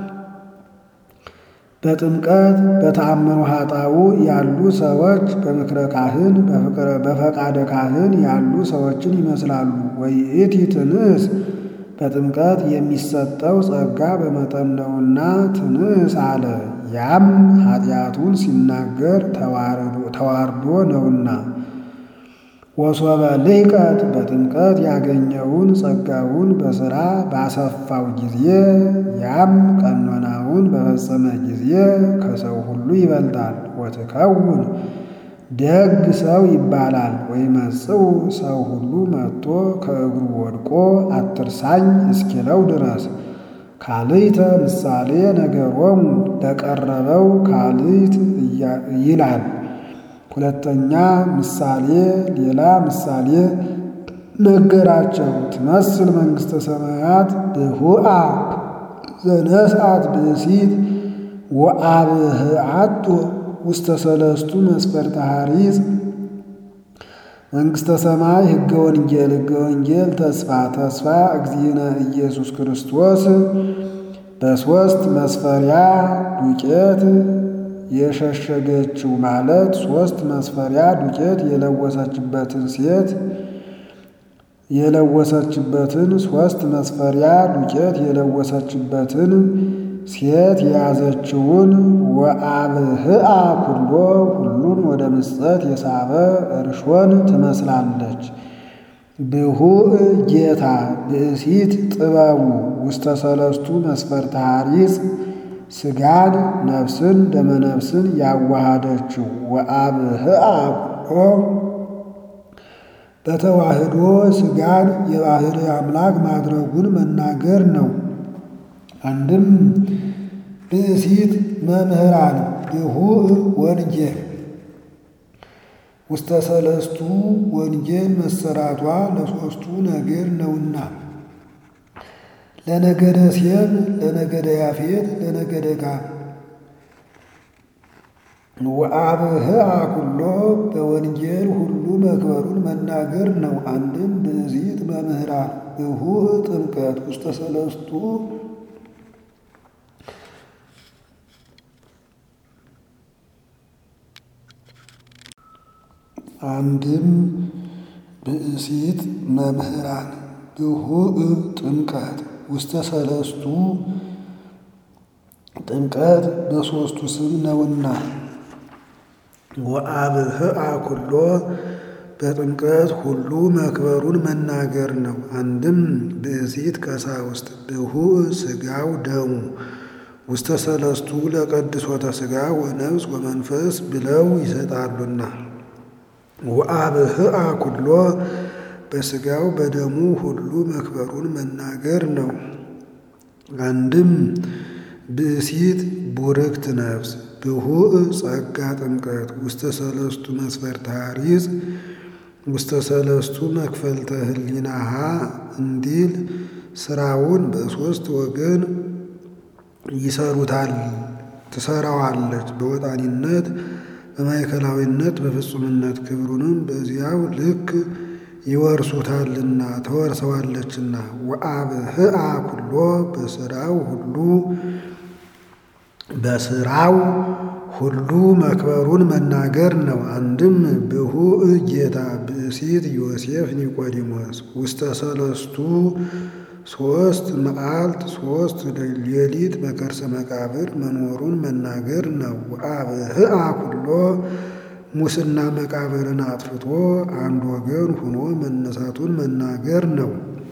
Speaker 1: በጥምቀት በተአምኖ ኃጣው ያሉ ሰዎች በምክረ ካህን በፈቃደ ካህን ያሉ ሰዎችን ይመስላሉ። ወይእቲ ትንእስ በጥምቀት የሚሰጠው ጸጋ በመጠን ነውና ትንእስ አለ። ያም ኃጢአቱን ሲናገር ተዋርዶ ነውና። ወሶበ ልሂቀት በጥምቀት ያገኘውን ጸጋውን በሥራ ባሰፋው ጊዜ ያም ቀኖናውን በፈጸመ ጊዜ ከሰው ሁሉ ይበልጣል። ወትከውን ደግ ሰው ይባላል። ወይመጽኡ ሰው ሁሉ መጥቶ ከእግሩ ወድቆ አትርሳኝ እስኪለው ድረስ ካልእተ ምሳሌ ነገሮሙ ለቀረበው ካልእት ይላል። ሁለተኛ ምሳሌ ሌላ ምሳሌ ነገራቸው። ትመስል መንግሥተ ሰማያት ብሁአ ዘነስአት ብእሲት ወአብህዓቶ ውስተ ሰለስቱ መስፈርተ ሐሪጽ። መንግሥተ ሰማይ ሕገ ወንጌል ተስፋ እግዚእነ ኢየሱስ ክርስቶስ በሦስት መስፈሪያ ዱቄት የሸሸገችው ማለት ሦስት መስፈሪያ ዱቄት ሦስት መስፈሪያ ዱቄት የለወሰችበትን ሴት የያዘችውን ወአብህአ ኩሎ ሁሉን ወደ ምጸት የሳበ እርሾን ትመስላለች። ብሁእ ጌታ ብእሲት ጥበቡ ውስተ ሰለስቱ መስፈርተ ሐሪጽ ሥጋን ነፍስን ደመነፍስን ያዋሃደችው ወአብህአ ኩሎ በተዋህዶ ሥጋን የባሕርይ አምላክ ማድረጉን መናገር ነው። አንድም ብእሲት መምህራን ብሁእ ወንጌል ውስተ ሰለስቱ ወንጌል መሰራቷ ለሦስቱ ነገድ ነውና ለነገደ ሴም፣ ለነገደ ያፌት፣ ለነገደ ካም። ወአብህአ ኩሎ በወንጌል ሁሉ መክበሩን መናገር ነው። አንድም ብእሲት መምህራን ብሁእ ጥምቀት ውስተ ሰለስቱ አንድም ብእሲት መምህራን ብሁእ ጥምቀት ውስተ ሰለስቱ ጥምቀት በሦስቱ ስም ነውና ወአብህአ ኩሎ በጥምቀት ሁሉ መክበሩን መናገር ነው። አንድም ብእሲት ቀሳውስት ብሁእ ሥጋው ደሙ ውስተ ሰለስቱ ለቀድሶተ ሥጋ ወነፍስ ወመንፈስ ብለው ይሰጣሉና ወአብህአ ኩሎ በሥጋው በደሙ ሁሉ መክበሩን መናገር ነው። አንድም ብእሲት ቡርክት ነፍስ ብሁእ ጸጋ ጥምቀት ውስተ ሰለስቱ መስፈርተ ሐሪጽ ውስተ ሰለስቱ መክፈልተ ህሊናሃ እንዲል ሥራውን በሦስት ወገን ይሰሩታል ትሰራዋለች። በወጣኒነት በማዕከላዊነት በፍጹምነት ክብሩንም በዚያው ልክ ይወርሱታልና ተወርሰዋለችና ወአብህአ ኩሎ በሥራው ሁሉ መክበሩን መናገር ነው። አንድም ብሁእ ጌታ ብእሲት ዮሴፍ ኒቆዲሞስ ውስተ ሰለስቱ ሦስት መዓልት ሦስት ሌሊት በከርሰ መቃብር መኖሩን መናገር ነው። ወአብህአ ኩሎ ሙስና መቃብርን አጥፍቶ አንድ ወገን ሆኖ መነሳቱን መናገር ነው።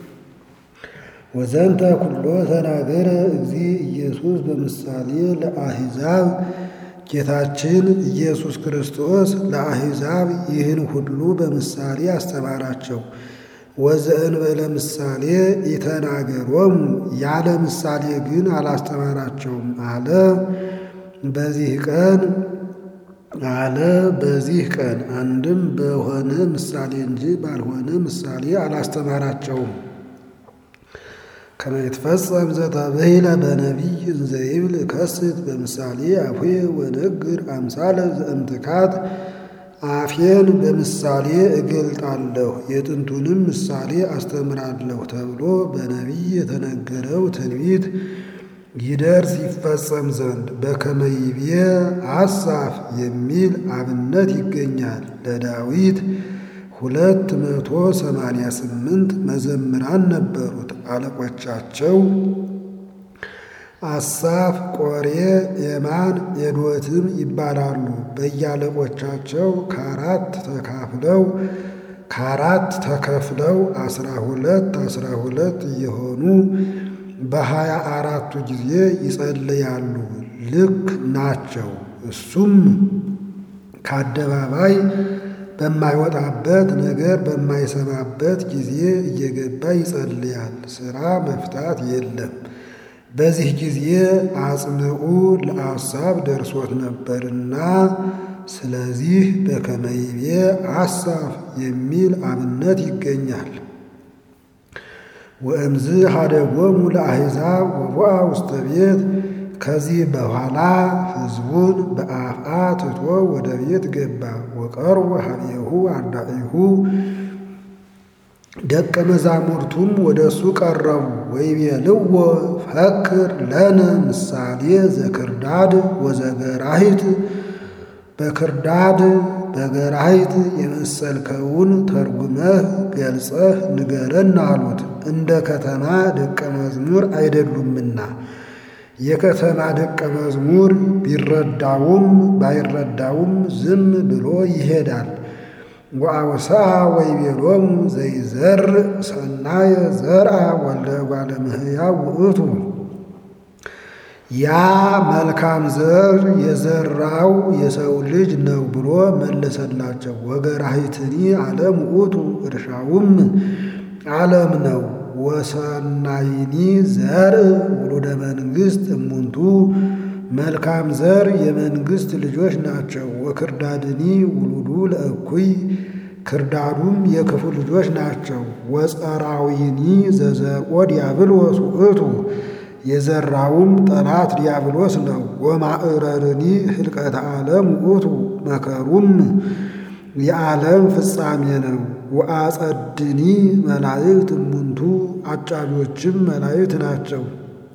Speaker 1: ወዘንተ ኩሎ ተናገረ እግዚእ ኢየሱስ በምሳሌ ለአሕዛብ ጌታችን ኢየሱስ ክርስቶስ ለአሕዛብ ይህን ሁሉ በምሳሌ አስተማራቸው። ወዘእንበለ ምሳሌ ኢተናገሮሙ ያለ ምሳሌ ግን አላስተማራቸውም አለ። በዚህ ቀን አንድም በሆነ ምሳሌ እንጂ ባልሆነ ምሳሌ አላስተማራቸውም። ከመ ይትፈጸም ዘተብሂለ በነቢይ እንዘ ይብል ከስት በምሳሌ አፉየ ወነግር አምሳለ ዘእምትካት አፌን በምሳሌ እገልጣለሁ የጥንቱንም ምሳሌ አስተምራለሁ ተብሎ በነቢይ የተነገረው ትንቢት ይደርስ ይፈጸም ዘንድ በከመ ይቤ አሳፍ የሚል አብነት ይገኛል። ለዳዊት 288 መዘምራን ነበሩት። አለቆቻቸው አሳፍ፣ ቆሬ፣ ኤማን፣ ኤዶትም ይባላሉ። በያለቆቻቸው ከአራት ተከፍለው 12 እየሆኑ በ24ቱ ጊዜ ይጸልያሉ። ልክ ናቸው። እሱም ከአደባባይ በማይወጣበት ነገር በማይሰማበት ጊዜ እየገባ ይጸልያል። ሥራ መፍታት የለም። በዚህ ጊዜ አጽንዑ ለአሳብ ደርሶት ነበርና ስለዚህ በከመ ይቤ አሳፍ የሚል አብነት ይገኛል። ወእምዝ ሀደጎሙ ለአሕዛብ ወቦአ ውስተ ቤት ከዚህ በኋላ ሕዝቡን በአፍአ ትቶ ወደ ቤት ገባ። ወቀርቡ ኀቤሁ አርዳኢሁ ደቀ መዛሙርቱም ወደ እሱ ቀረቡ። ወይቤልዎ ፈክር ለነ ምሳሌ ዘክርዳድ ወዘገራሂት በክርዳድ በገራሂት የመሰልከውን ተርጉመህ ገልጸህ ንገረን አሉት። እንደ ከተማ ደቀ መዝሙር አይደሉምና የከተማ ደቀ መዝሙር ቢረዳውም ባይረዳውም ዝም ብሎ ይሄዳል። ወአውሥአ ወይቤሎሙ ዘይዘርእ ሰናየ ዘርአ ወልደ እጓለ እመሕያው ውእቱ ያ መልካም ዘር የዘራው የሰው ልጅ ነው ብሎ መለሰላቸው። ወገራሂትኒ ዓለም ውእቱ እርሻውም ዓለም ነው። ወሰናይኒ ዘርእ ውሉደ መንግሥት እሙንቱ መልካም ዘር የመንግሥት ልጆች ናቸው። ወክርዳድኒ ውሉዱ ለእኩይ ክርዳዱም የክፉ ልጆች ናቸው። ወፀራዊኒ ዘዘርኦ ዲያብሎስ ውእቱ የዘራውም ጠላት ዲያብሎስ ነው። ወማዕረርኒ ህልቀተ ዓለም ውእቱ መከሩም የዓለም ፍጻሜ ነው። ወአጸድኒ መላእክት እሙንቱ አጫጆችም መላእክት ናቸው።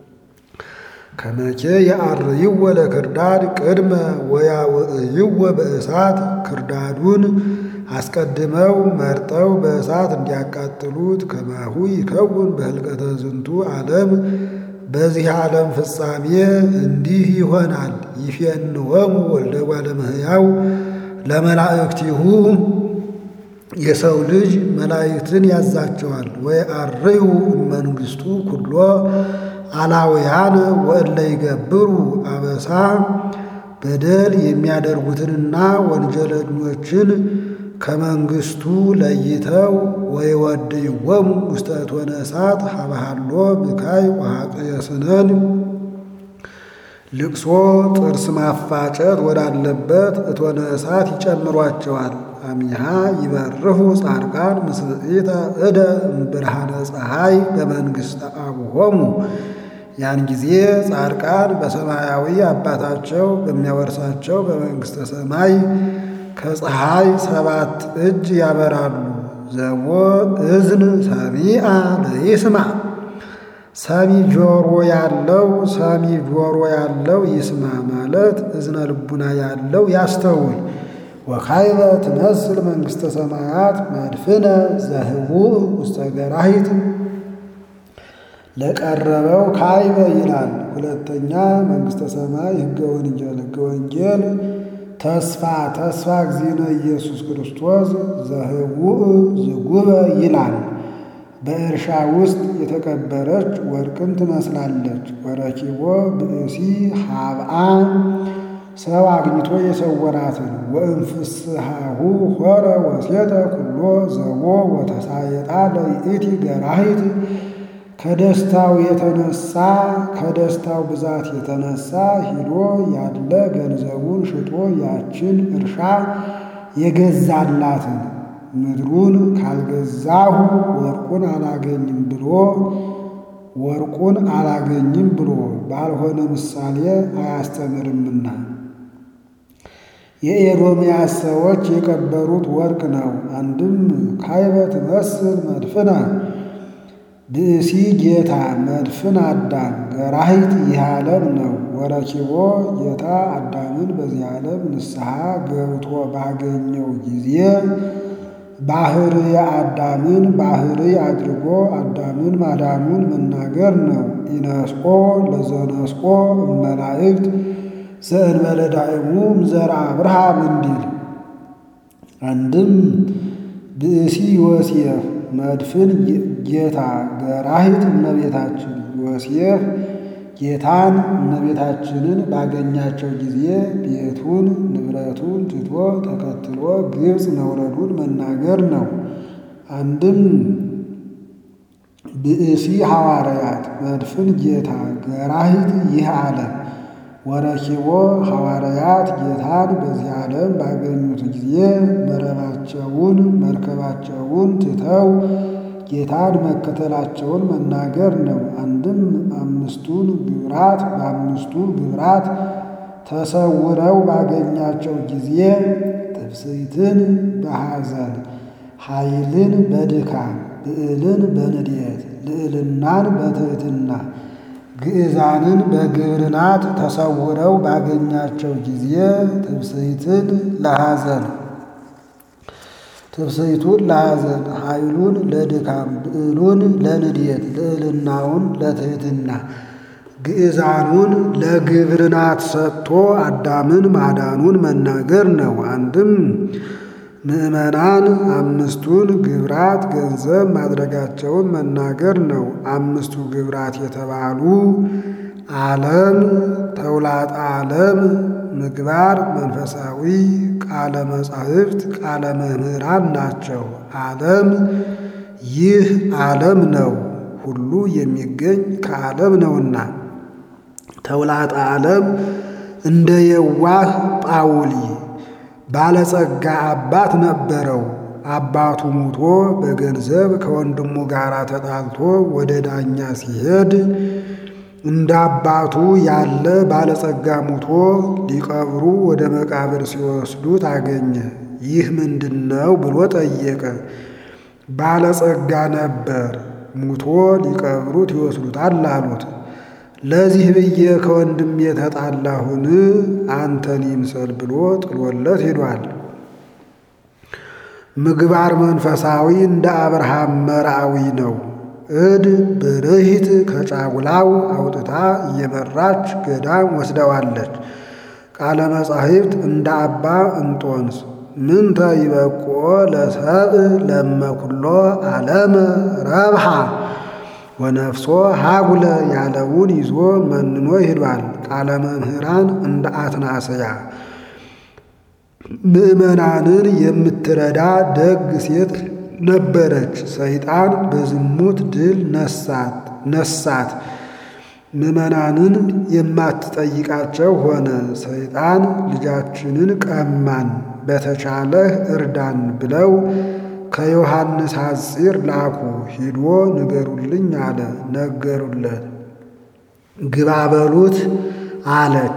Speaker 1: ከመቼ የአርይወ ለክርዳድ ቅድመ ወያውዕይወ በእሳት ክርዳዱን አስቀድመው መርጠው በእሳት እንዲያቃጥሉት ከማሁ ይከውን በህልቀተ ዝንቱ ዓለም በዚህ ዓለም ፍጻሜ እንዲህ ይሆናል። ይፌንወሙ ወልደ እጓለ እመሕያው ለመላእክቲሁ የሰው ልጅ መላእክትን ያዛቸዋል። ወየዐርዩ እመንግሥቱ ኩሎ አላውያን ወእለ ይገብሩ አበሳ በደል የሚያደርጉትንና ወንጀለኞችን ከመንግሥቱ ለይተው ወይወድይዎሙ ውስተ እቶነ እሳት ሀበ ሀሎ ብካይ ወሐቅየ ስነን ልቅሶ ጥርስ ማፋጨት ወዳለበት እቶነ እሳት ይጨምሯቸዋል። አሚሃ ይበርሁ ጻድቃን ምስዕተ እደ እምብርሃነ ፀሐይ በመንግሥተ አቡሆሙ ያን ጊዜ ጻድቃን በሰማያዊ አባታቸው በሚያወርሳቸው በመንግሥተ ሰማይ ከፀሐይ 7 እጅ ያበራሉ። ዘቦ እዝን ሰሚዐ ለይስማዕ ሰሚ ጆሮ ያለው ይስማ ማለት እዝነ ልቡና ያለው ያስተውል። ወካይበ ትመስል መንግሥተ ሰማያት መድፍነ ዘህቡእ ውስተ ገራሂት ለቀረበው ካይበ ይላል። ሁለተኛ መንግሥተ ሰማይ ሕገ ወንጌል ተስፋ እግዚእነ ኢየሱስ ክርስቶስ ዘህቡእ ዝጉበ ይላል። በእርሻ ውስጥ የተቀበረች ወርቅን ትመስላለች። ወረኪቦ ብእሲ ሀብአ ሰው አግኝቶ የሰወራትን ወእንፍስሃሁ ሆረ ወሴተ ኩሎ ዘቦ ወተሳየጣ ለይእቲ ገራሂት ከደስታው ብዛት የተነሳ ሂዶ ያለ ገንዘቡን ሽጦ ያችን እርሻ የገዛላትን ምድሩን ካልገዛሁ ወርቁን አላገኝም ብሎ ባልሆነ ምሳሌ አያስተምርምና የኤዶምያስ ሰዎች የቀበሩት ወርቅ ነው። አንድም ካይበ ትመስል መድፍነ ብእሲ ጌታ መድፍን አዳም ገራሂት ይህ ዓለም ነው። ወረኪቦ ጌታ አዳምን በዚህ ዓለም ንስሐ ገብቶ ባገኘው ጊዜ ባህርይ አዳምን ባህርይ አድርጎ አዳምን ማዳኑን መናገር ነው። ኢነስቆ ለዘነስቆ እመላእክት ዘእንበለ ዳእሙ እምዘርአ አብርሃም እንዲል። አንድም ብእሲ ዮሴፍ መድፍን ጌታ ገራሂት እመቤታችን ዮሴፍ ጌታን እመቤታችንን ባገኛቸው ጊዜ ቤቱን ንብረቱን ትቶ ተከትሎ ግብፅ መውረዱን መናገር ነው። አንድም ብእሲ ሐዋርያት መድፍን ጌታ ገራሂት ይህ ዓለም ወረኪቦ ሐዋርያት ጌታን በዚህ ዓለም ባገኙት ጊዜ መርከባቸውን ትተው ጌታን መከተላቸውን መናገር ነው። አንድም አምስቱን ግብራት ተሰውረው ባገኛቸው ጊዜ ትፍስሕትን በሐዘን ኃይልን በድካም ብዕልን በንዴት ልዕልናን በትሕትና ግዕዛንን በግብርናት ተሰውረው ባገኛቸው ጊዜ ትፍስሕቱን ለሐዘን ኃይሉን ለድካም ብዕሉን ለንዴት ልዕልናውን ለትሕትና ግዕዛኑን ለግብርናት ሰጥቶ አዳምን ማዳኑን መናገር ነው። አንድም ምእመናን አምስቱን ግብራት ገንዘብ ማድረጋቸውን መናገር ነው። አምስቱ ግብራት የተባሉ ዓለም፣ ተውላጠ ዓለም፣ ምግባር መንፈሳዊ፣ ቃለ መጻሕፍት፣ ቃለ መምህራን ናቸው። ዓለም ይህ ዓለም ነው፣ ሁሉ የሚገኝ ከዓለም ነውና። ተውላጠ ዓለም እንደ የዋህ ጳውሊ ባለጸጋ አባት ነበረው። አባቱ ሙቶ በገንዘብ ከወንድሙ ጋር ተጣልቶ ወደ ዳኛ ሲሄድ እንደ አባቱ ያለ ባለጸጋ ሙቶ ሊቀብሩ ወደ መቃብር ሲወስዱት አገኘ። ይህ ምንድነው ብሎ ጠየቀ። ባለጸጋ ነበር፣ ሙቶ ሊቀብሩት ይወስዱታል አሉት። ለዚህ ብዬ ከወንድሜ የተጣላሁን አንተን ይምሰል ብሎ ጥሎለት ሄዷል። ምግባር መንፈሳዊ እንደ አብርሃም መርአዊ ነው። እድ ብርሂት ከጫጉላው አውጥታ እየመራች ገዳም ወስደዋለች። ቃለ መጻሕፍት እንደ አባ እንጦንስ ምንተ ይበቅዖ ለሰብእ ለመኩሎ ዓለመ ረብሃ ወነፍሶ ሀጉለ ያለውን ይዞ መንኖ ሄዷል። ቃለ መምህራን እንደ አትናስያ ምእመናንን የምትረዳ ደግ ሴት ነበረች። ሰይጣን በዝሙት ድል ነሳት። ምእመናንን የማትጠይቃቸው ሆነ። ሰይጣን ልጃችንን ቀማን፣ በተቻለህ እርዳን ብለው ከዮሐንስ ሐጺር ላኩ። ሂዶ ንገሩልኝ አለ። ነገሩለት። ግባ በሉት አለች።